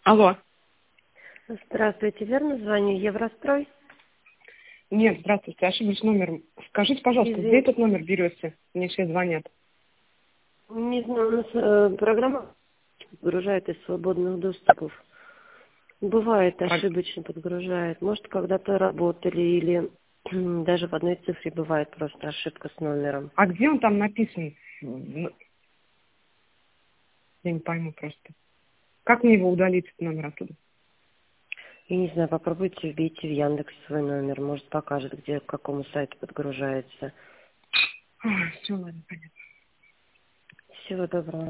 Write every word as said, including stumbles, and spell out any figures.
Алло. Здравствуйте, верно звоню? Еврострой? Нет, здравствуйте, ошиблись номером. Скажите, пожалуйста, где Извините. этот номер берете? Мне все звонят. Не знаю, у нас э, программа подгружает из свободных доступов. Бывает, А, ошибочно подгружает. Может, когда-то работали или даже в одной цифре бывает просто ошибка с номером. а где он там написан? Ну, я не пойму просто. Как мне его удалить, этот номер оттуда? Я не знаю, попробуйте вбейте в Яндекс свой номер. Может, покажет, где, к какому сайту подгружается. Все, ладно, понятно. Всего доброго.